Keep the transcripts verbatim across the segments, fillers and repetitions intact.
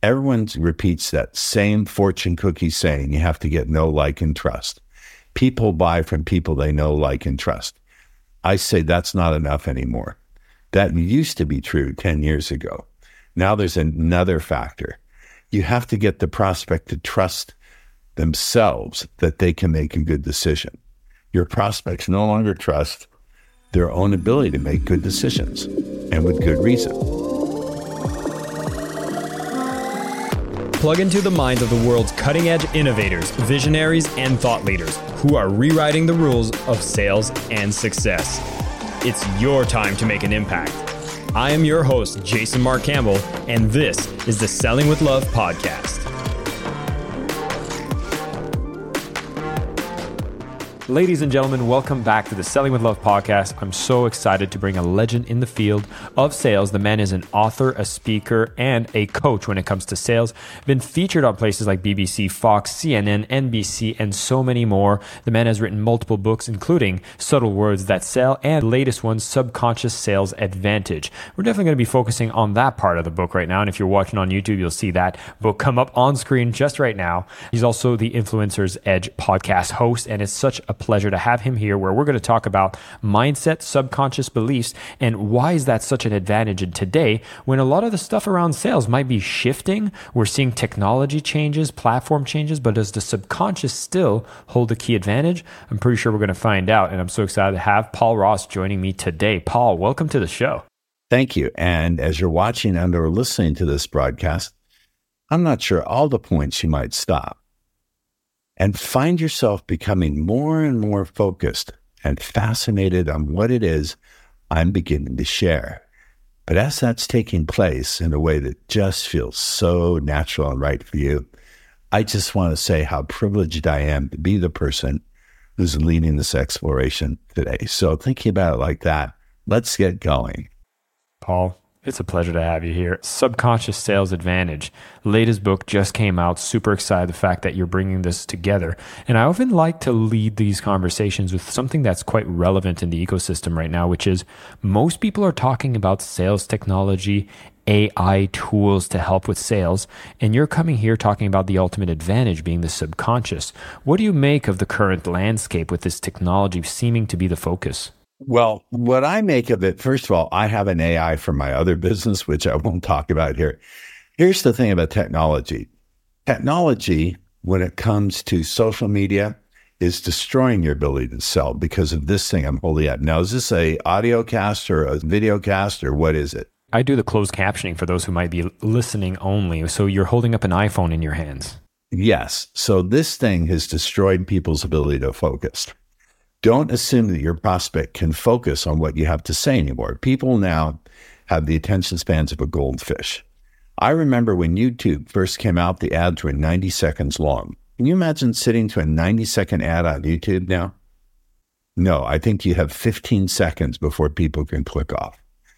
Everyone repeats that same fortune cookie saying, you have to get know, like, and trust. People buy from people they know, like, and trust. I say that's not enough anymore. That used to be true ten years ago. Now there's another factor. You have to get the prospect to trust themselves that they can make a good decision. Your prospects no longer trust their own ability to make good decisions, and with good reason. Plug into the minds of the world's cutting-edge innovators, visionaries, and thought leaders who are rewriting the rules of sales and success. It's your time to make an impact. I am your host, Jason Mark Campbell, and this is the Selling with Love podcast. Ladies and gentlemen, welcome back to the Selling with Love podcast. I'm so excited to bring a legend in the field of sales. The man is an author, a speaker, and a coach when it comes to sales. Been featured on places like B B C, Fox, C N N, N B C, and so many more. The man has written multiple books, including Subtle Words That Sell and latest one, Subconscious Sales Advantage. We're definitely going to be focusing on that part of the book right now. And if you're watching on YouTube, you'll see that book come up on screen just right now. He's also the Influencer's Edge podcast host, and it's such a pleasure to have him here, where we're going to talk about mindset, subconscious beliefs, and why is that such an advantage in today when a lot of the stuff around sales might be shifting. We're seeing technology changes, platform changes, but does the subconscious still hold a key advantage? I'm pretty sure we're going to find out, and I'm so excited to have Paul Ross joining me today. Paul, welcome to the show. Thank you. And as you're watching and or listening to this broadcast, I'm not sure all the points you might stop and find yourself becoming more and more focused and fascinated on what it is I'm beginning to share. But as that's taking place in a way that just feels so natural and right for you, I just want to say how privileged I am to be the person who's leading this exploration today. So thinking about it like that, let's get going. Paul, it's a pleasure to have you here. Subconscious Sales Advantage. Latest book just came out. Super excited the fact that you're bringing this together. And I often like to lead these conversations with something that's quite relevant in the ecosystem right now, which is most people are talking about sales technology, A I tools to help with sales. And you're coming here talking about the ultimate advantage being the subconscious. What do you make of the current landscape with this technology seeming to be the focus? Well, what I make of it, first of all, I have an A I for my other business, which I won't talk about here. Here's the thing about technology. Technology, when it comes to social media, is destroying your ability to sell because of this thing I'm holding up. Now, is this a audio cast or a video cast, or what is it? I do the closed captioning for those who might be listening only. So you're holding up an iPhone in your hands. Yes. So this thing has destroyed people's ability to focus. Don't assume that your prospect can focus on what you have to say anymore. People now have the attention spans of a goldfish. I remember when YouTube first came out, the ads were ninety seconds long. Can you imagine sitting to a ninety second ad on YouTube now? No, I think you have fifteen seconds before people can click off.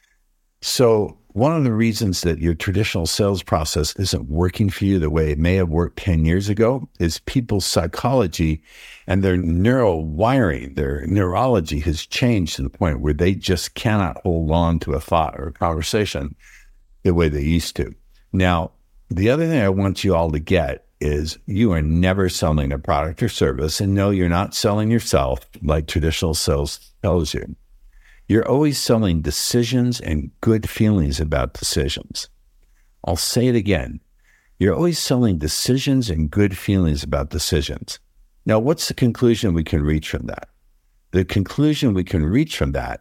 So one of the reasons that your traditional sales process isn't working for you the way it may have worked ten years ago is people's psychology and their neural wiring, their neurology has changed to the point where they just cannot hold on to a thought or a conversation the way they used to. Now, the other thing I want you all to get is you are never selling a product or service, and no, you're not selling yourself like traditional sales tells you. You're always selling decisions and good feelings about decisions. I'll say it again. You're always selling decisions and good feelings about decisions. Now, what's the conclusion we can reach from that? The conclusion we can reach from that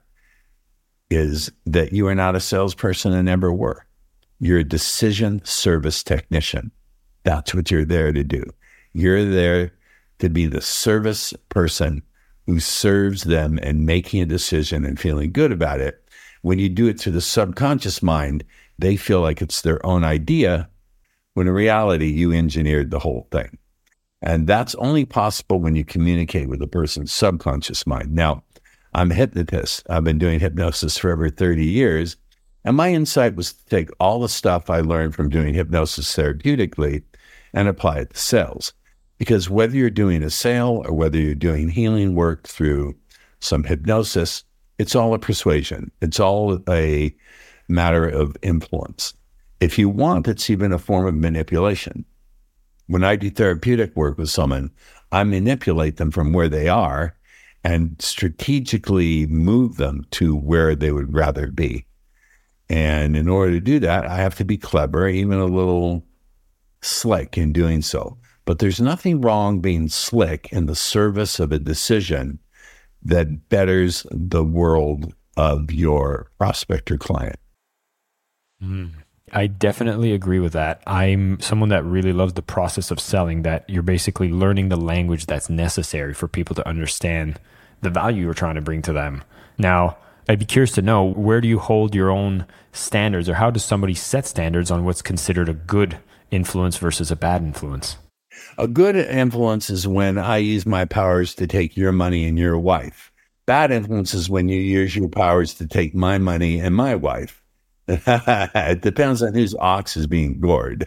is that you are not a salesperson and never were. You're a decision service technician. That's what you're there to do. You're there to be the service person who serves them and making a decision and feeling good about it. When you do it through the subconscious mind, they feel like it's their own idea, when in reality, you engineered the whole thing. And that's only possible when you communicate with a person's subconscious mind. Now, I'm a hypnotist. I've been doing hypnosis for over thirty years. And my insight was to take all the stuff I learned from doing hypnosis therapeutically and apply it to sales. Because whether you're doing a sale or whether you're doing healing work through some hypnosis, it's all a persuasion. It's all a matter of influence. If you want, it's even a form of manipulation. When I do therapeutic work with someone, I manipulate them from where they are and strategically move them to where they would rather be. And in order to do that, I have to be clever, even a little slick in doing so. But there's nothing wrong being slick in the service of a decision that betters the world of your prospect or client. Mm. I definitely agree with that. I'm someone that really loves the process of selling, that you're basically learning the language that's necessary for people to understand the value you're trying to bring to them. Now, I'd be curious to know, where do you hold your own standards, or how does somebody set standards on what's considered a good influence versus a bad influence? A good influence is when I use my powers to take your money and your wife. Bad influence is when you use your powers to take my money and my wife. It depends on whose ox is being gored.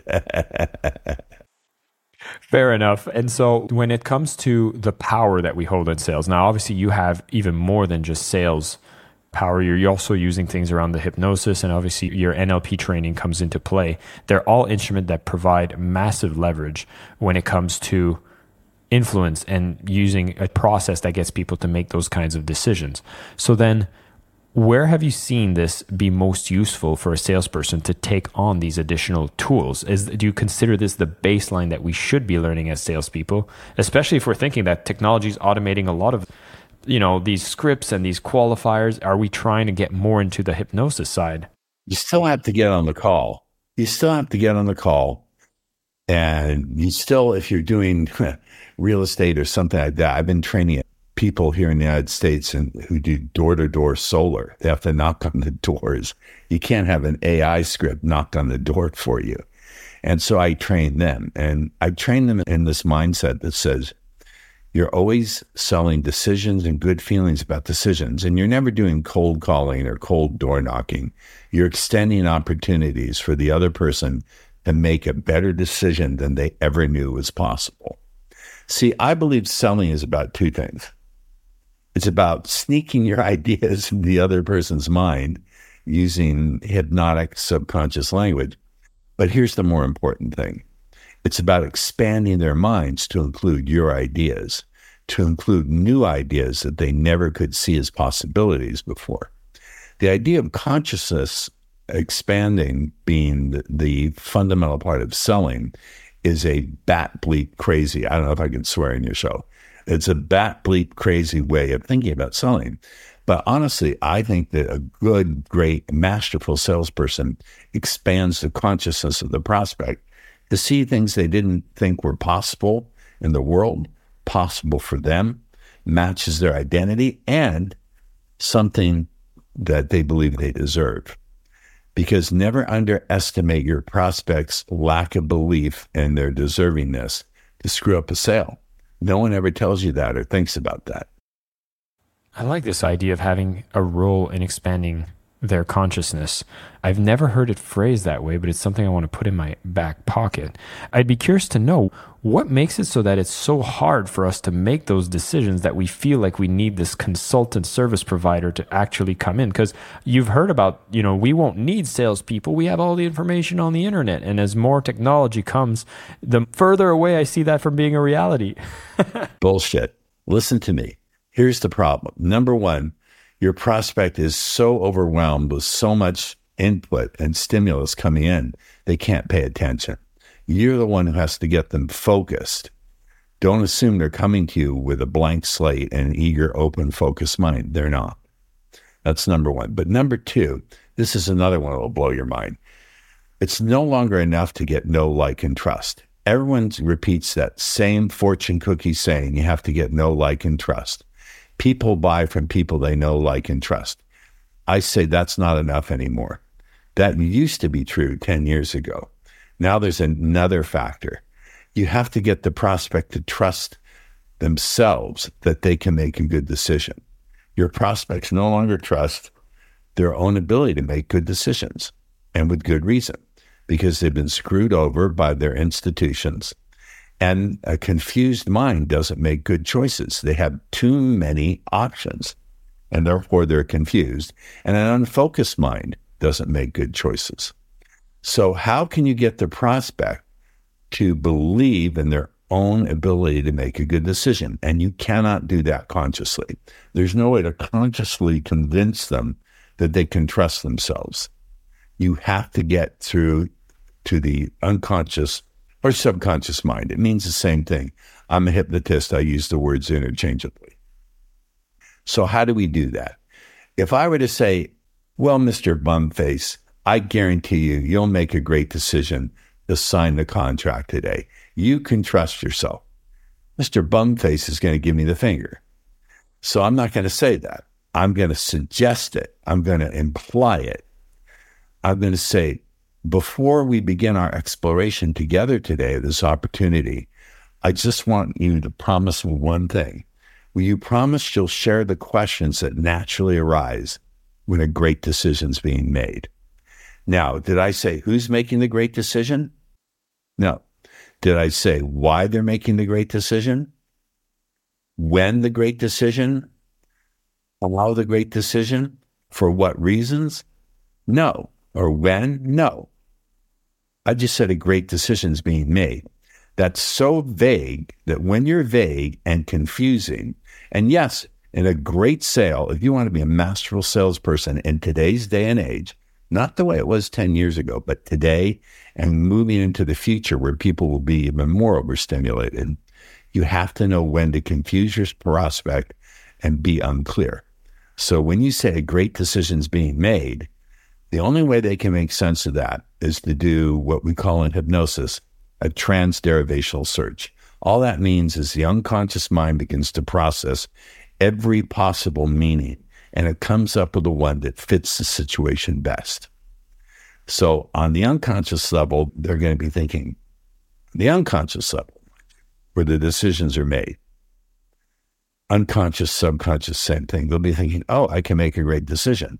Fair enough. And so when it comes to the power that we hold in sales, now obviously you have even more than just sales power. You're also using things around the hypnosis, and obviously your N L P training comes into play. They're all instruments that provide massive leverage when it comes to influence and using a process that gets people to make those kinds of decisions. So then, where have you seen this be most useful for a salesperson to take on these additional tools? Is, do you consider this the baseline that we should be learning as salespeople, especially if we're thinking that technology is automating a lot of, you know, these scripts and these qualifiers? Are we trying to get more into the hypnosis side? You still have to get on the call. You still have to get on the call. And you still, if you're doing real estate or something like that, I've been training people here in the United States and who do door-to-door solar. They have to knock on the doors. You can't have an A I script knock on the door for you. And so I train them, and I train them in this mindset that says, you're always selling decisions and good feelings about decisions, and you're never doing cold calling or cold door knocking. You're extending opportunities for the other person to make a better decision than they ever knew was possible. See, I believe selling is about two things. It's about sneaking your ideas in the other person's mind using hypnotic subconscious language. But here's the more important thing. It's about expanding their minds to include your ideas, to include new ideas that they never could see as possibilities before. The idea of consciousness expanding being the, the fundamental part of selling is a bat bleep crazy. I don't know if I can swear in your show. It's a bat bleep crazy way of thinking about selling. But honestly, I think that a good, great, masterful salesperson expands the consciousness of the prospect to see things they didn't think were possible in the world, possible for them, matches their identity, and something that they believe they deserve. Because never underestimate your prospect's lack of belief in their deservingness to screw up a sale. No one ever tells you that or thinks about that. I like this idea of having a role in expanding their consciousness. I've never heard it phrased that way, but it's something I want to put in my back pocket. I'd be curious to know what makes it so that it's so hard for us to make those decisions, that we feel like we need this consultant service provider to actually come in. Because you've heard about, you know, we won't need salespeople. We have all the information on the internet. And as more technology comes, the further away I see that from being a reality. Bullshit. Listen to me. Here's the problem. Number one, your prospect is so overwhelmed with so much input and stimulus coming in, they can't pay attention. You're the one who has to get them focused. Don't assume they're coming to you with a blank slate and an eager, open, focused mind. They're not. That's number one. But number two, this is another one that will blow your mind. It's no longer enough to get know, like, and trust. Everyone repeats that same fortune cookie saying, you have to get know, like, and trust. People buy from people they know, like, and trust. I say that's not enough anymore. That used to be true ten years ago. Now there's another factor. You have to get the prospect to trust themselves that they can make a good decision. Your prospects no longer trust their own ability to make good decisions, and with good reason, because they've been screwed over by their institutions. And a confused mind doesn't make good choices. They have too many options, and therefore they're confused. And an unfocused mind doesn't make good choices. So how can you get the prospect to believe in their own ability to make a good decision? And you cannot do that consciously. There's no way to consciously convince them that they can trust themselves. You have to get through to the unconscious or subconscious mind. It means the same thing. I'm a hypnotist. I use the words interchangeably. So how do we do that? If I were to say, well, Mister Bumface, I guarantee you, you'll make a great decision to sign the contract today. You can trust yourself. Mister Bumface is going to give me the finger. So I'm not going to say that. I'm going to suggest it. I'm going to imply it. I'm going to say, before we begin our exploration together today, this opportunity, I just want you to promise me one thing. Will you promise you'll share the questions that naturally arise when a great decision's being made? Now, did I say who's making the great decision? No. Did I say why they're making the great decision? When the great decision? Allow the great decision? For what reasons? No. Or when? No. I just said a great decision's being made. That's so vague that when you're vague and confusing, and yes, in a great sale, if you want to be a masterful salesperson in today's day and age, not the way it was ten years ago, but today and moving into the future where people will be even more overstimulated, you have to know when to confuse your prospect and be unclear. So when you say a great decision's being made, the only way they can make sense of that is to do what we call in hypnosis a transderivational search. All that means is the unconscious mind begins to process every possible meaning, and it comes up with the one that fits the situation best. So on the unconscious level, they're going to be thinking, the unconscious level, where the decisions are made. Unconscious, subconscious, same thing. They'll be thinking, oh, I can make a great decision.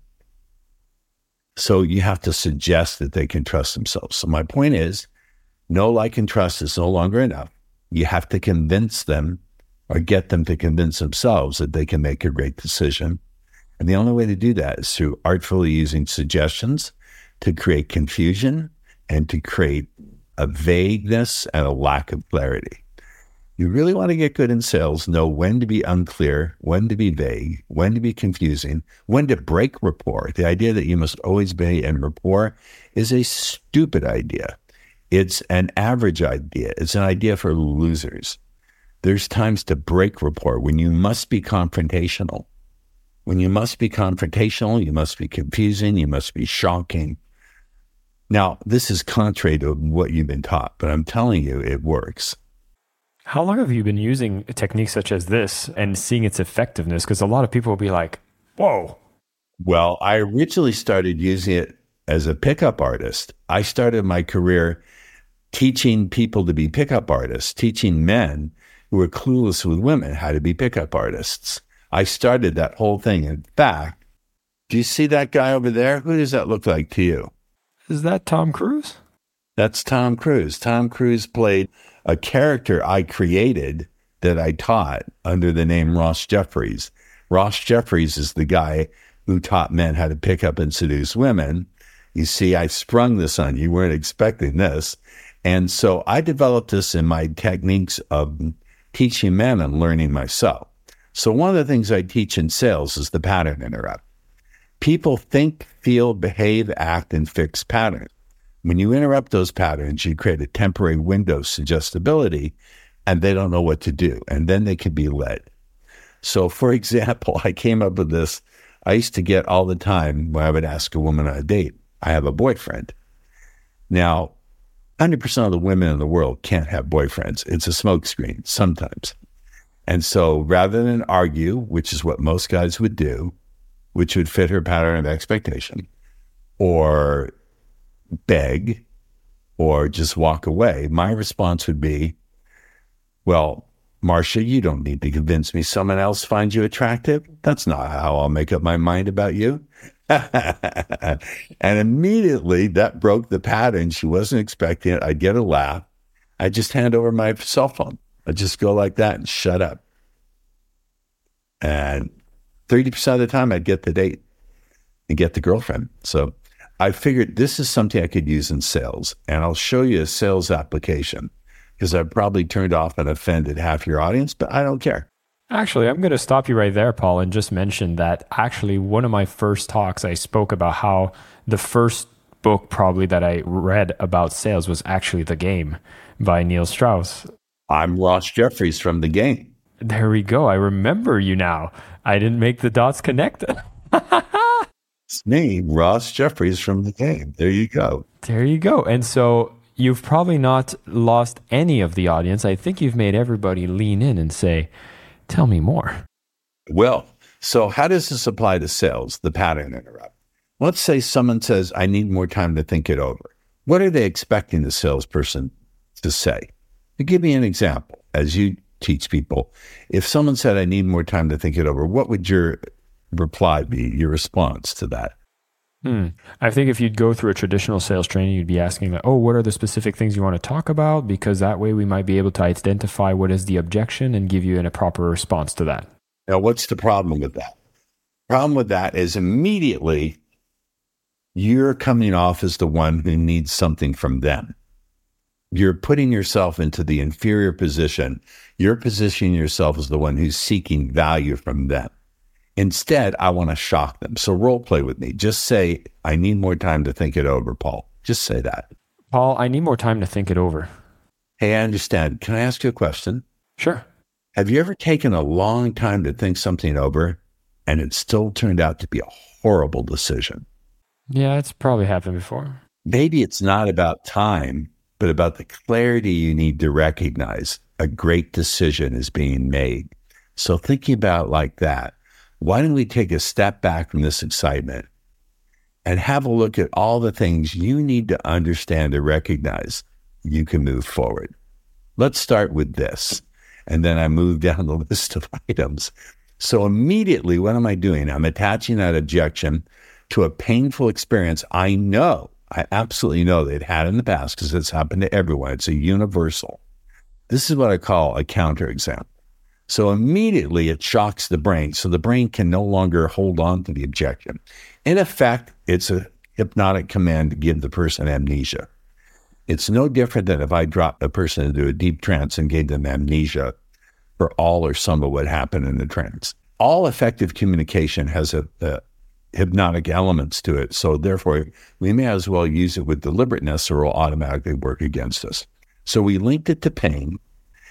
So you have to suggest that they can trust themselves. So my point is, know, like, and trust is no longer enough. You have to convince them or get them to convince themselves that they can make a great decision. And the only way to do that is through artfully using suggestions to create confusion and to create a vagueness and a lack of clarity. You really want to get good in sales, know when to be unclear, when to be vague, when to be confusing, when to break rapport. The idea that you must always be in rapport is a stupid idea. It's an average idea. It's an idea for losers. There's times to break rapport when you must be confrontational. When you must be confrontational, you must be confusing, you must be shocking. Now, this is contrary to what you've been taught, but I'm telling you, it works. How long have you been using techniques such as this and seeing its effectiveness? Because a lot of people will be like, whoa. Well, I originally started using it as a pickup artist. I started my career teaching people to be pickup artists, teaching men who were clueless with women how to be pickup artists. I started that whole thing. In fact, do you see that guy over there? Who does that look like to you? Is that Tom Cruise? That's Tom Cruise. Tom Cruise played a character I created that I taught under the name Ross Jeffries. Ross Jeffries is the guy who taught men how to pick up and seduce women. You see, I sprung this on you. You weren't expecting this. And so I developed this in my techniques of teaching men and learning myself. So one of the things I teach in sales is the pattern interrupt. People think, feel, behave, act in fixed patterns. When you interrupt those patterns, you create a temporary window of suggestibility, and they don't know what to do, and then they can be led. So, for example, I came up with this. I used to get all the time when I would ask a woman on a date, I have a boyfriend. Now, one hundred percent of the women in the world can't have boyfriends. It's a smokescreen sometimes. And so rather than argue, which is what most guys would do, which would fit her pattern of expectation, or beg, or just walk away, my response would be, well, Marcia, you don't need to convince me someone else finds you attractive. That's not how I'll make up my mind about you. And immediately that broke the pattern. She wasn't expecting it. I'd get a laugh. I'd just hand over my cell phone. I'd just go like that and shut up. And thirty percent of the time I'd get the date and get the girlfriend. So I figured this is something I could use in sales, and I'll show you a sales application because I've probably turned off and offended half your audience, but I don't care. Actually, I'm going to stop you right there, Paul, and just mention that actually one of my first talks, I spoke about how the first book probably that I read about sales was actually The Game by Neil Strauss. I'm Ross Jeffries from The Game. There we go. I remember you now. I didn't make the dots connect. It's me, Ross Jeffries from The Game. There you go. There you go. And so you've probably not lost any of the audience. I think you've made everybody lean in and say, tell me more. Well, so how does this apply to sales, the pattern interrupt? Let's say someone says, I need more time to think it over. What are they expecting the salesperson to say? To give me an example, as you teach people, if someone said, I need more time to think it over, what would your reply be, your response to that? Hmm. I think if you'd go through a traditional sales training, you'd be asking, like, oh, what are the specific things you want to talk about? Because that way we might be able to identify what is the objection and give you a proper response to that. Now, what's the problem with that? Problem with that is immediately you're coming off as the one who needs something from them. You're putting yourself into the inferior position. You're positioning yourself as the one who's seeking value from them. Instead, I want to shock them. So role play with me. Just say, I need more time to think it over, Paul. Just say that. Paul, I need more time to think it over. Hey, I understand. Can I ask you a question? Sure. Have you ever taken a long time to think something over and it still turned out to be a horrible decision? Yeah, it's probably happened before. Maybe it's not about time, but about the clarity you need to recognize a great decision is being made. So thinking about it like that, why don't we take a step back from this excitement and have a look at all the things you need to understand to recognize you can move forward. Let's start with this. And then I move down the list of items. So immediately, what am I doing? I'm attaching that objection to a painful experience I know, I absolutely know they'd had in the past because it's happened to everyone. It's a universal. This is what I call a counterexample. So immediately it shocks the brain. So the brain can no longer hold on to the objection. In effect, it's a hypnotic command to give the person amnesia. It's no different than if I dropped a person into a deep trance and gave them amnesia for all or some of what happened in the trance. All effective communication has a, a hypnotic elements to it. So therefore, we may as well use it with deliberateness or it will automatically work against us. So we linked it to pain.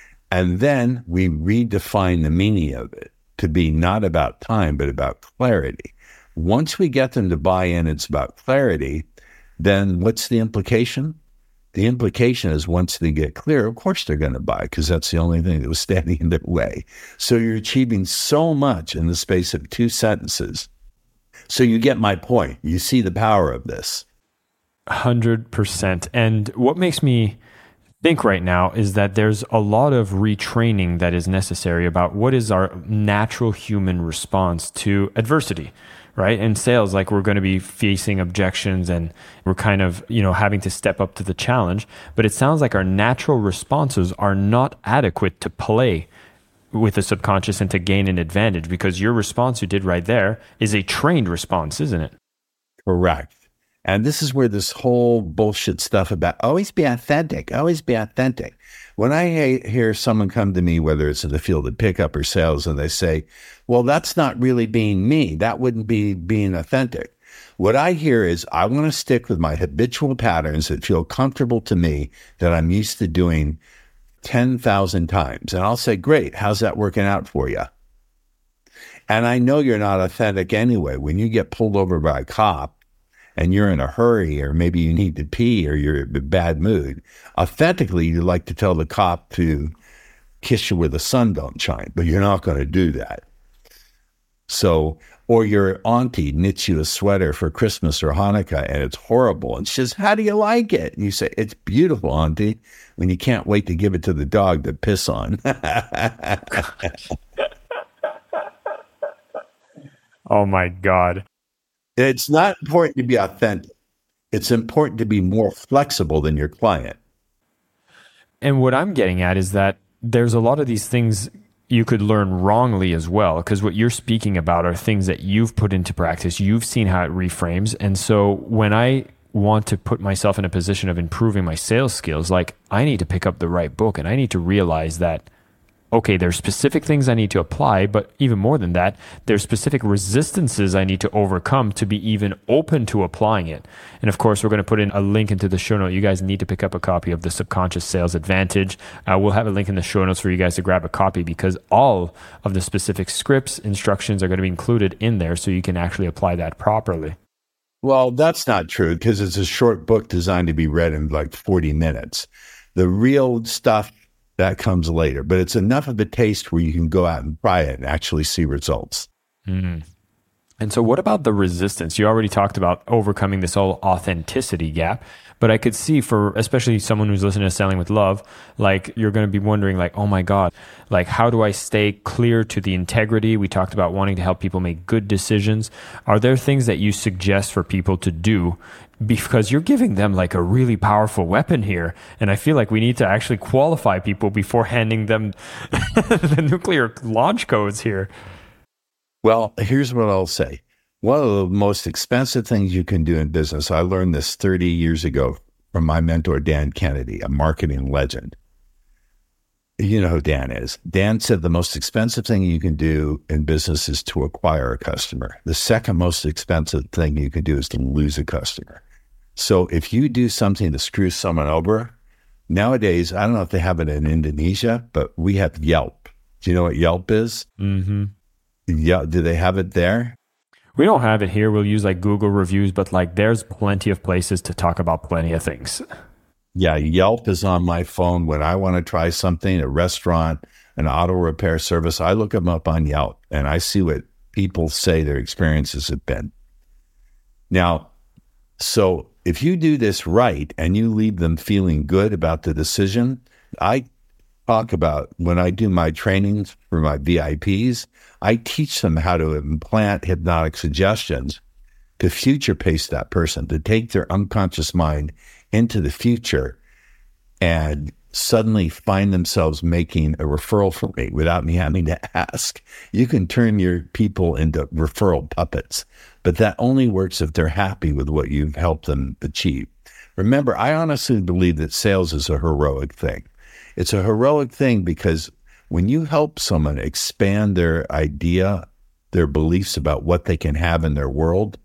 And then we redefine the meaning of it to be not about time, but about clarity. Once we get them to buy in, it's about clarity, then what's the implication? The implication is once they get clear, of course they're going to buy because that's the only thing that was standing in their way. So you're achieving so much in the space of two sentences. So you get my point. You see the power of this. one hundred percent. And what makes me think right now is that there's a lot of retraining that is necessary about what is our natural human response to adversity, right? In sales, like we're going to be facing objections and we're kind of, you know, having to step up to the challenge. But it sounds like our natural responses are not adequate to play with the subconscious and to gain an advantage because your response you did right there is a trained response, isn't it? Correct. And this is where this whole bullshit stuff about always be authentic, always be authentic. When I hear someone come to me, whether it's in the field of pickup or sales, and they say, well, that's not really being me. That wouldn't be being authentic. What I hear is I want to stick with my habitual patterns that feel comfortable to me that I'm used to doing ten thousand times. And I'll say, great, how's that working out for you? And I know you're not authentic anyway. When you get pulled over by a cop, and you're in a hurry, or maybe you need to pee, or you're in a bad mood, authentically, you like to tell the cop to kiss you where the sun don't shine, but you're not going to do that. So, or your auntie knits you a sweater for Christmas or Hanukkah, and it's horrible. And she says, how do you like it? And you say, it's beautiful, auntie, when you can't wait to give it to the dog to piss on. Oh, my God. It's not important to be authentic. It's important to be more flexible than your client. And what I'm getting at is that there's a lot of these things you could learn wrongly as well, because what you're speaking about are things that you've put into practice. You've seen how it reframes. And so when I want to put myself in a position of improving my sales skills, like I need to pick up the right book and I need to realize that, okay, there's specific things I need to apply, but even more than that, there's specific resistances I need to overcome to be even open to applying it. And of course, we're going to put in a link into the show note. You guys need to pick up a copy of the Subconscious Sales Advantage. Uh, we'll have a link in the show notes for you guys to grab a copy, because all of the specific scripts, instructions are going to be included in there so you can actually apply that properly. Well, that's not true, because it's a short book designed to be read in like forty minutes. The real stuff, that comes later, but it's enough of a taste where you can go out and try it and actually see results. Mm. And so what about the resistance? You already talked about overcoming this whole authenticity gap, but I could see for especially someone who's listening to Selling with Love, like you're going to be wondering like, oh my God, like how do I stay clear to the integrity? We talked about wanting to help people make good decisions. Are there things that you suggest for people to do? Because you're giving them like a really powerful weapon here. And I feel like we need to actually qualify people before handing them the nuclear launch codes here. Well, here's what I'll say. One of the most expensive things you can do in business, I learned this thirty years ago from my mentor, Dan Kennedy, a marketing legend. You know who Dan is. Dan said the most expensive thing you can do in business is to acquire a customer. The second most expensive thing you can do is to lose a customer. So if you do something to screw someone over, nowadays, I don't know if they have it in Indonesia, but we have Yelp. Do you know what Yelp is? Mm-hmm. Yeah. Do they have it there? We don't have it here. We'll use like Google reviews, but like there's plenty of places to talk about plenty of things. Yeah, Yelp is on my phone when I want to try something, a restaurant, an auto repair service. I look them up on Yelp and I see what people say their experiences have been. Now, so if you do this right and you leave them feeling good about the decision, I talk about when I do my trainings for my V I Ps, I teach them how to implant hypnotic suggestions to future pace that person, to take their unconscious mind into the future and suddenly find themselves making a referral for me without me having to ask. You can turn your people into referral puppets, but that only works if they're happy with what you've helped them achieve. Remember, I honestly believe that sales is a heroic thing. It's a heroic thing because when you help someone expand their idea, their beliefs about what they can have in their world,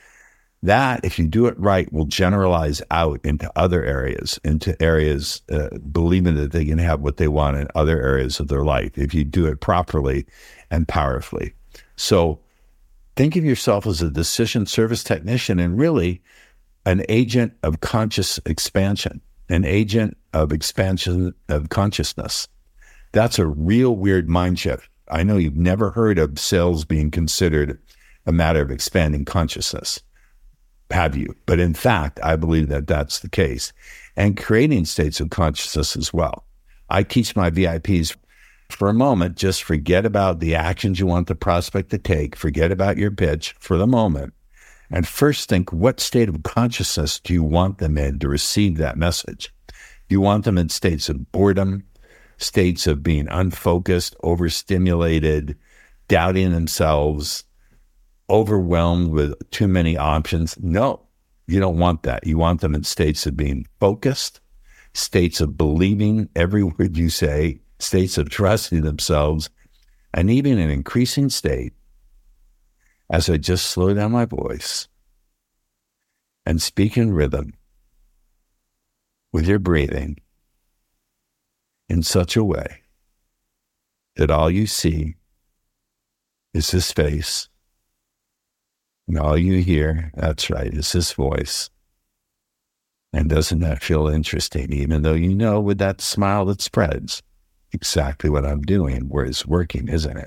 that, if you do it right, will generalize out into other areas, into areas uh, believing that they can have what they want in other areas of their life, if you do it properly and powerfully. So think of yourself as a decision service technician and really an agent of conscious expansion, an agent of expansion of consciousness. That's a real weird mind shift. I know you've never heard of sales being considered a matter of expanding consciousness. Have you? But in fact, I believe that that's the case. And creating states of consciousness as well. I teach my V I Ps for a moment, just forget about the actions you want the prospect to take, forget about your pitch for the moment, and first think, what state of consciousness do you want them in to receive that message? Do you want them in states of boredom, states of being unfocused, overstimulated, doubting themselves, overwhelmed with too many options? No, you don't want that. You want them in states of being focused, states of believing every word you say, states of trusting themselves, and even an increasing state, as I just slow down my voice and speak in rhythm with your breathing in such a way that all you see is this face. And all you hear, that's right, is this voice. And doesn't that feel interesting, even though you know with that smile that spreads exactly what I'm doing, where it's working, isn't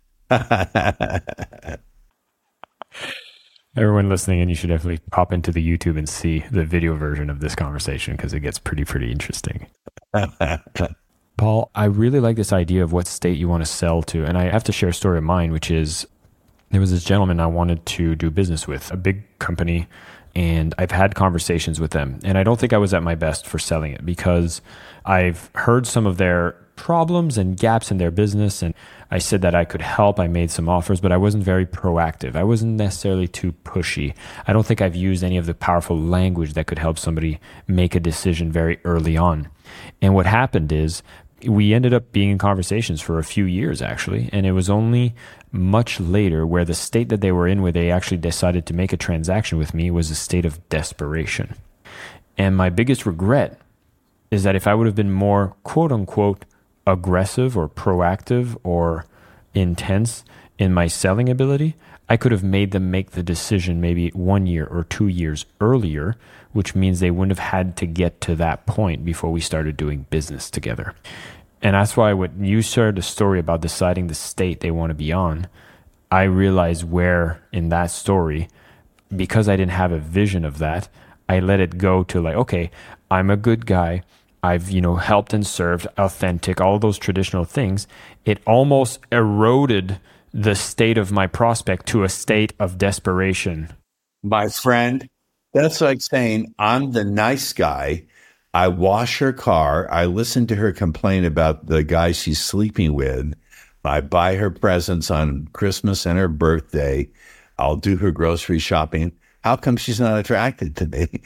it? Everyone listening in, you should definitely pop into the YouTube and see the video version of this conversation because it gets pretty, pretty interesting. Paul, I really like this idea of what state you want to sell to. And I have to share a story of mine, which is there was this gentleman I wanted to do business with, a big company, and I've had conversations with them. And I don't think I was at my best for selling it because I've heard some of their problems and gaps in their business. And I said that I could help. I made some offers, but I wasn't very proactive. I wasn't necessarily too pushy. I don't think I've used any of the powerful language that could help somebody make a decision very early on. And what happened is we ended up being in conversations for a few years, actually. And it was only much later where the state that they were in, where they actually decided to make a transaction with me, was a state of desperation. And my biggest regret is that if I would have been more quote unquote aggressive or proactive or intense in my selling ability, I could have made them make the decision maybe one year or two years earlier, which means they wouldn't have had to get to that point before we started doing business together. And that's why when you shared the story about deciding the state they want to be on, I realized where in that story, because I didn't have a vision of that, I let it go to like, okay, I'm a good guy. I've, you know, helped and served, authentic, all those traditional things. It almost eroded the state of my prospect to a state of desperation. My friend, that's like saying, I'm the nice guy. I wash her car. I listen to her complain about the guy she's sleeping with. I buy her presents on Christmas and her birthday. I'll do her grocery shopping. How come she's not attracted to me?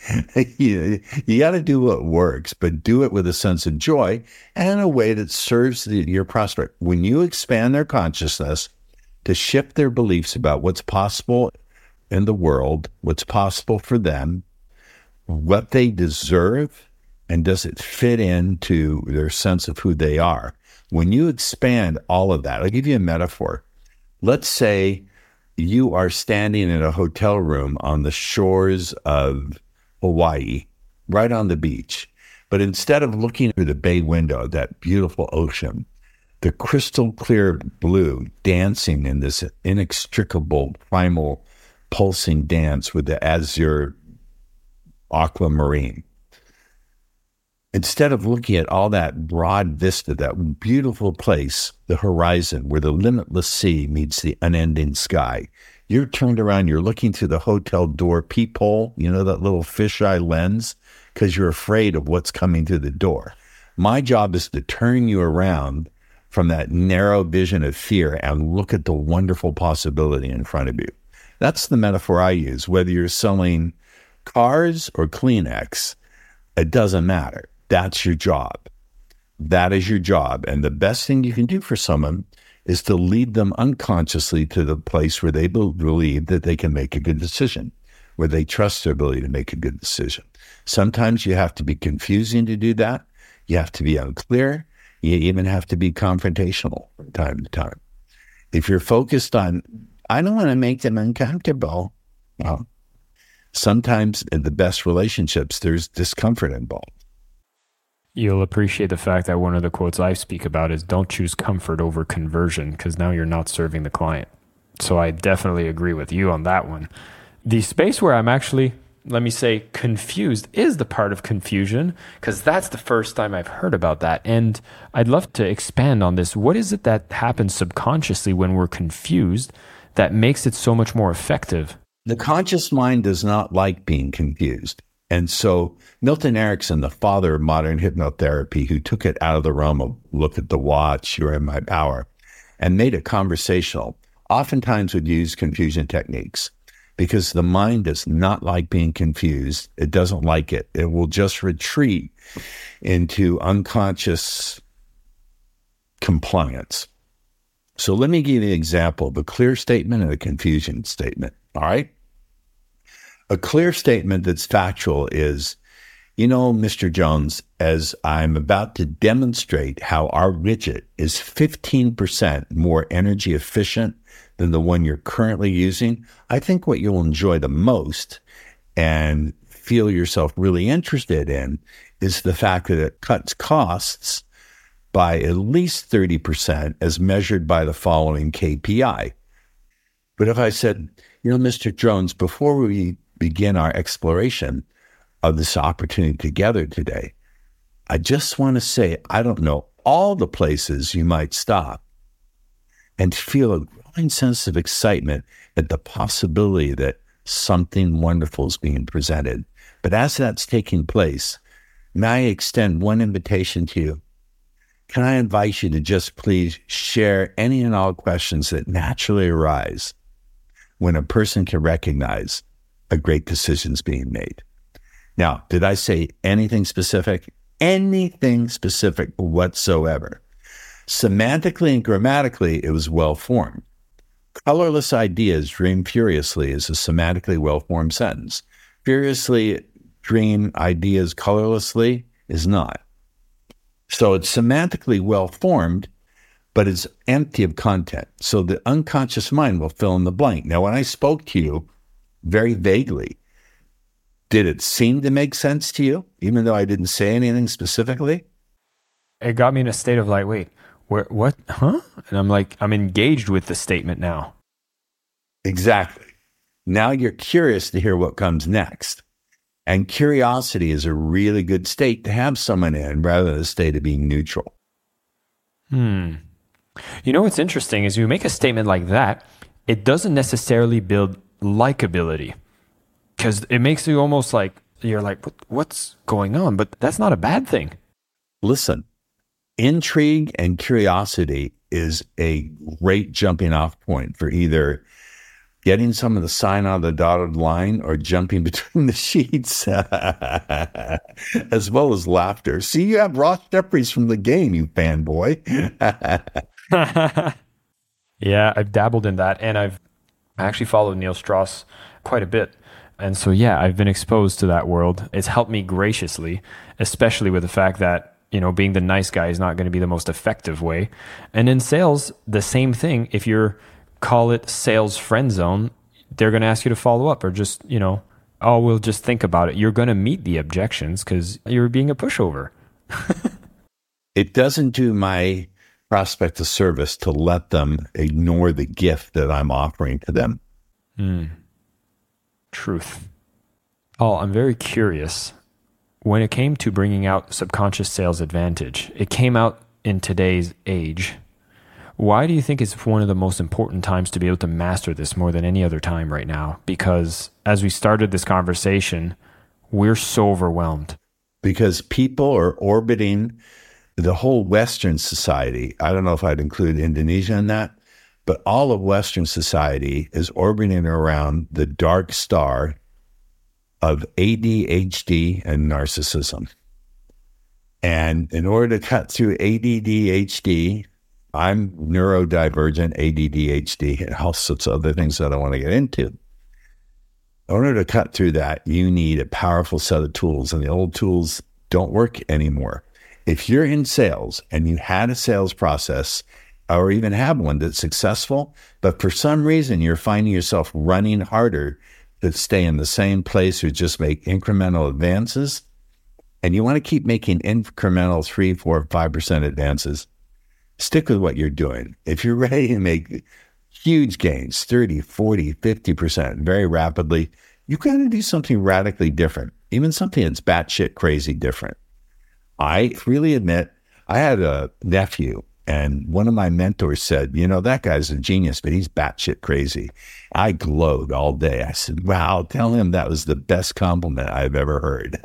you you got to do what works, but do it with a sense of joy and in a way that serves the, your prospect. When you expand their consciousness to shift their beliefs about what's possible in the world, what's possible for them, what they deserve, and does it fit into their sense of who they are? When you expand all of that, I'll give you a metaphor. Let's say you are standing in a hotel room on the shores of Hawaii, right on the beach. But instead of looking through the bay window, that beautiful ocean, the crystal clear blue dancing in this inextricable, primal, pulsing dance with the azure aquamarine. Instead of looking at all that broad vista, that beautiful place, the horizon, where the limitless sea meets the unending sky, you're turned around, you're looking through the hotel door peephole, you know, that little fisheye lens, because you're afraid of what's coming through the door. My job is to turn you around from that narrow vision of fear and look at the wonderful possibility in front of you. That's the metaphor I use. Whether you're selling cars or Kleenex, it doesn't matter. That's your job. That is your job. And the best thing you can do for someone is to lead them unconsciously to the place where they believe that they can make a good decision, where they trust their ability to make a good decision. Sometimes you have to be confusing to do that. You have to be unclear. You even have to be confrontational from time to time. If you're focused on, I don't want to make them uncomfortable, well, sometimes in the best relationships, there's discomfort involved. You'll appreciate the fact that one of the quotes I speak about is don't choose comfort over conversion, because now you're not serving the client. So I definitely agree with you on that one. The space where I'm actually, let me say, confused is the part of confusion, because that's the first time I've heard about that. And I'd love to expand on this. What is it that happens subconsciously when we're confused that makes it so much more effective? The conscious mind does not like being confused. And so Milton Erickson, the father of modern hypnotherapy, who took it out of the realm of look at the watch, you're in my power, and made it conversational, oftentimes would use confusion techniques because the mind does not like being confused. It doesn't like it. It will just retreat into unconscious compliance. So let me give you an example of a clear statement and a confusion statement. All right. A clear statement that's factual is, you know, Mister Jones, as I'm about to demonstrate how our widget is fifteen percent more energy efficient than the one you're currently using, I think what you'll enjoy the most and feel yourself really interested in is the fact that it cuts costs by at least thirty percent as measured by the following K P I. But if I said, you know, Mister Jones, before we begin our exploration of this opportunity together today, I just want to say, I don't know all the places you might stop and feel a growing sense of excitement at the possibility that something wonderful is being presented. But as that's taking place, may I extend one invitation to you? can I invite you to just please share any and all questions that naturally arise when a person can recognize a great decision's being made? Now, did I say anything specific? Anything specific whatsoever? Semantically and grammatically, it was well-formed. Colorless ideas dream furiously is a semantically well-formed sentence. Furiously dream ideas colorlessly is not. So it's semantically well-formed, but it's empty of content. So the unconscious mind will fill in the blank. Now, when I spoke to you very vaguely, did it seem to make sense to you, even though I didn't say anything specifically? It got me in a state of like, wait, where, what, huh? And I'm like, I'm engaged with the statement now. Exactly. Now you're curious to hear what comes next. And curiosity is a really good state to have someone in rather than a state of being neutral. Hmm. You know what's interesting is you make a statement like that, it doesn't necessarily build likability, because it makes you almost like, you're like, what, what's going on? But that's not a bad thing. Listen, intrigue and curiosity is a great jumping off point for either getting someone to sign on the dotted line or jumping between the sheets, as well as laughter. See, you have Ross Jeffries from the game, you fanboy. Yeah, I've dabbled in that, and I've actually followed Neil Strauss quite a bit. And so, yeah, I've been exposed to that world. It's helped me graciously, especially with the fact that, you know, being the nice guy is not going to be the most effective way. And in sales, the same thing. If you're, call it sales friend zone, they're going to ask you to follow up or just, you know, oh, we'll just think about it. You're going to meet the objections because you're being a pushover. It doesn't do my prospect a service to let them ignore the gift that I'm offering to them. Mm. Truth. Paul, I'm very curious. When it came to bringing out subconscious sales advantage, it came out in today's age. Why do you think it's one of the most important times to be able to master this more than any other time right now? Because as we started this conversation, we're so overwhelmed. Because people are orbiting the whole Western society. I don't know if I'd include Indonesia in that, but all of Western society is orbiting around the dark star of A D H D and narcissism. And in order to cut through A D D H D, I'm neurodivergent, A D D H D, and all sorts of other things that I want to get into. In order to cut through that, you need a powerful set of tools, and the old tools don't work anymore. If you're in sales and you had a sales process or even have one that's successful, but for some reason you're finding yourself running harder to stay in the same place or just make incremental advances, and you want to keep making incremental three, four, five percent advances, stick with what you're doing. If you're ready to make huge gains, thirty, forty, fifty percent very rapidly, you got to do something radically different, even something that's batshit crazy different. I freely admit, I had a nephew, and one of my mentors said, you know, that guy's a genius, but he's batshit crazy. I glowed all day. I said, wow, tell him that was the best compliment I've ever heard.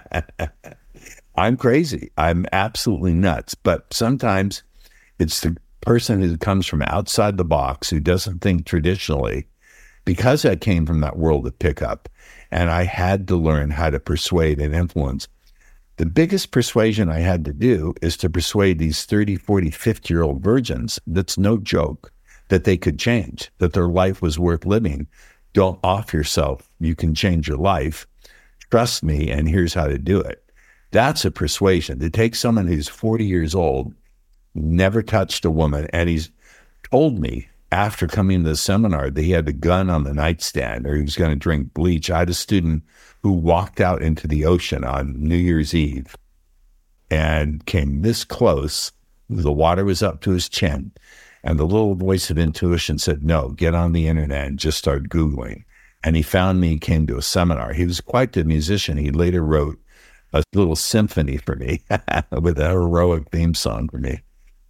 I'm crazy. I'm absolutely nuts. But sometimes it's the person who comes from outside the box, who doesn't think traditionally, because I came from that world of pickup, and I had to learn how to persuade and influence. The biggest persuasion I had to do is to persuade these thirty, forty, fifty-year-old virgins, that's no joke, that they could change, that their life was worth living. Don't off yourself. You can change your life. Trust me, and here's how to do it. That's a persuasion. To take someone who's forty years old, never touched a woman, and he's told me after coming to the seminar that he had a gun on the nightstand or he was going to drink bleach. I had a student who walked out into the ocean on New Year's Eve and came this close. The water was up to his chin, and the little voice of intuition said, no, get on the internet and just start Googling. And he found me and came to a seminar. He was quite the musician. He later wrote a little symphony for me with a heroic theme song for me.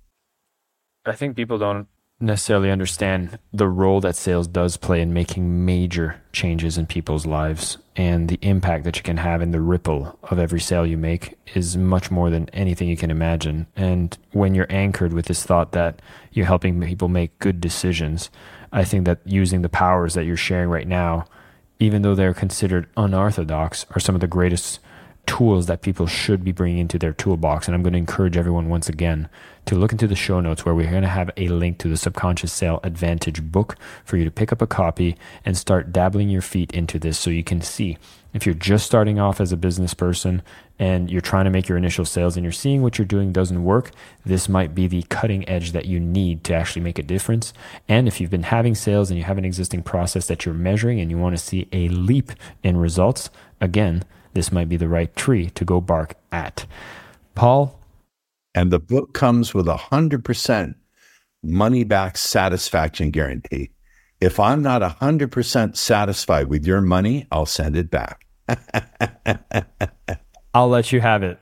I think people don't necessarily understand the role that sales does play in making major changes in people's lives. and the impact that you can have in the ripple of every sale you make is much more than anything you can imagine. And when you're anchored with this thought that you're helping people make good decisions, I think that using the powers that you're sharing right now, even though they're considered unorthodox, are some of the greatest tools that people should be bringing into their toolbox. And I'm going to encourage everyone once again to look into the show notes, where we're going to have a link to the Subconscious Sale Advantage book for you to pick up a copy and start dabbling your feet into this, so you can see if you're just starting off as a business person and you're trying to make your initial sales and you're seeing what you're doing doesn't work, this might be the cutting edge that you need to actually make a difference. And if you've been having sales and you have an existing process that you're measuring and you want to see a leap in results, again, this might be the right tree to go bark at. Paul? And the book comes with a one hundred percent money-back satisfaction guarantee. If I'm not one hundred percent satisfied with your money, I'll send it back. I'll let you have it.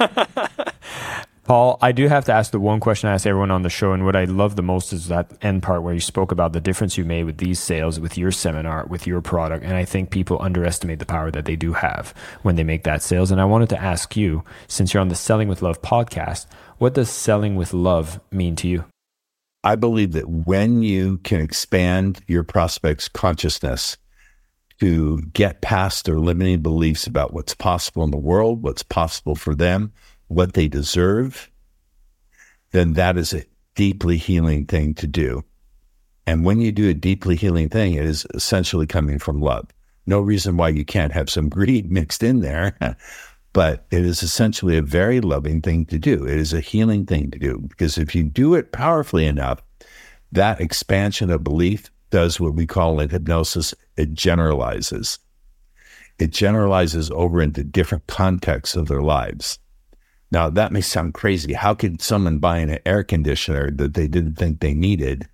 Paul, I do have to ask the one question I ask everyone on the show, and what I love the most is that end part where you spoke about the difference you made with these sales, with your seminar, with your product. And I think people underestimate the power that they do have when they make that sales. And I wanted to ask you, since you're on the Selling with Love podcast, what does selling with love mean to you? I believe that when you can expand your prospect's consciousness to get past their limiting beliefs about what's possible in the world, what's possible for them, what they deserve, then that is a deeply healing thing to do. And when you do a deeply healing thing, it is essentially coming from love. No reason why you can't have some greed mixed in there, but it is essentially a very loving thing to do. It is a healing thing to do, because if you do it powerfully enough, that expansion of belief does what we call in hypnosis, it generalizes. It generalizes over into different contexts of their lives. Now, that may sound crazy. How could someone buying an air conditioner that they didn't think they needed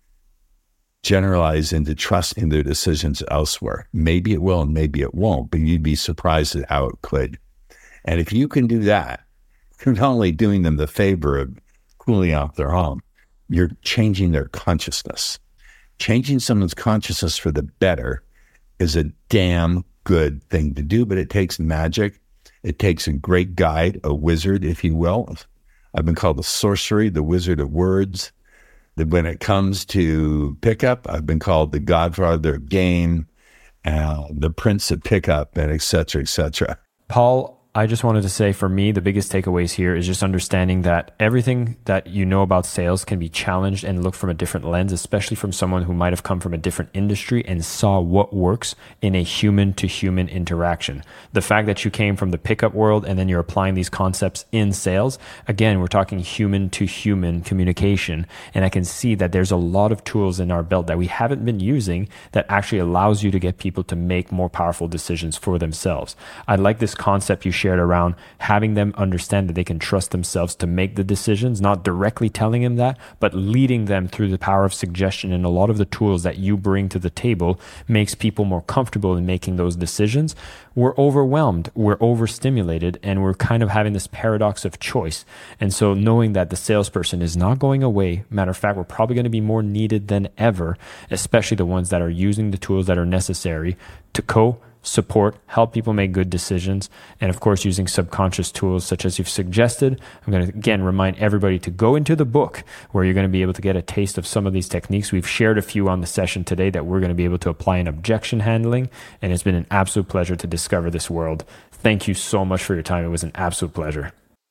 generalize into trusting their decisions elsewhere? Maybe it will and maybe it won't, but you'd be surprised at how it could. And if you can do that, you're not only doing them the favor of cooling off their home, you're changing their consciousness. Changing someone's consciousness for the better is a damn good thing to do, but it takes magic. It takes a great guide, a wizard, if you will. I've been called the sorcery, the wizard of words. When it comes to pickup, I've been called the godfather of game, uh, the prince of pickup, and et cetera, et cetera. Paul, I just wanted to say, for me, the biggest takeaways here is just understanding that everything that you know about sales can be challenged and looked from a different lens, especially from someone who might have come from a different industry and saw what works in a human-to-human interaction. The fact that you came from the pickup world and then you're applying these concepts in sales, again, we're talking human-to-human communication. And I can see that there's a lot of tools in our belt that we haven't been using that actually allows you to get people to make more powerful decisions for themselves. I like this concept you shared around having them understand that they can trust themselves to make the decisions, not directly telling them that, but leading them through the power of suggestion. And a lot of the tools that you bring to the table makes people more comfortable in making those decisions. We're overwhelmed, we're overstimulated, and we're kind of having this paradox of choice. And so knowing that the salesperson is not going away, matter of fact, we're probably going to be more needed than ever, especially the ones that are using the tools that are necessary to co support, help people make good decisions, and of course using subconscious tools such as you've suggested. I'm going to again remind everybody to go into the book where you're going to be able to get a taste of some of these techniques. We've shared a few on the session today that we're going to be able to apply in objection handling, and it's been an absolute pleasure to discover this world. Thank you so much for your time. It was an absolute pleasure.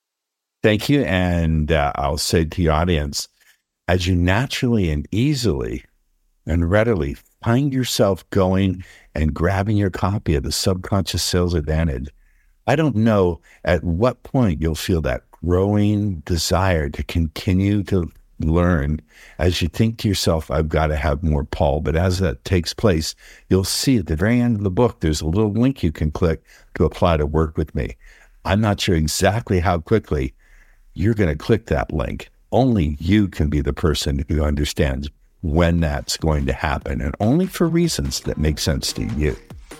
Thank you. And uh, I'll say to the audience, as you naturally and easily and readily find yourself going and grabbing your copy of the Subconscious Sales Advantage, I don't know at what point you'll feel that growing desire to continue to learn as you think to yourself, I've got to have more Paul. But as that takes place, you'll see at the very end of the book, there's a little link you can click to apply to work with me. I'm not sure exactly how quickly you're going to click that link. Only you can be the person who understands when that's going to happen, and only for reasons that make sense to you.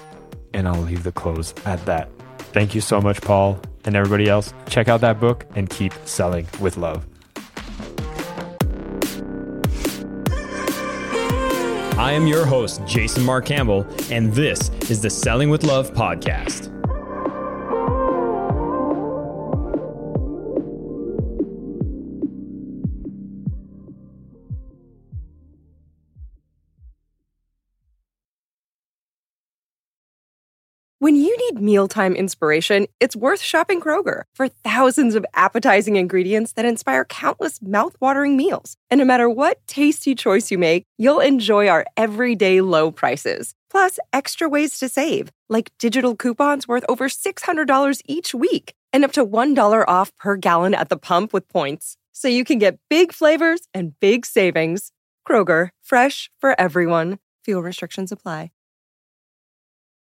And I'll leave the close at that. Thank you so much, Paul, and everybody else. Check out that book and keep selling with love. I am your host, Jason Mark Campbell, and this is the Selling with Love podcast. When you need mealtime inspiration, it's worth shopping Kroger for thousands of appetizing ingredients that inspire countless mouth-watering meals. And no matter what tasty choice you make, you'll enjoy our everyday low prices. Plus, extra ways to save, like digital coupons worth over six hundred dollars each week and up to one dollar off per gallon at the pump with points. So you can get big flavors and big savings. Kroger, fresh for everyone. Fuel restrictions apply.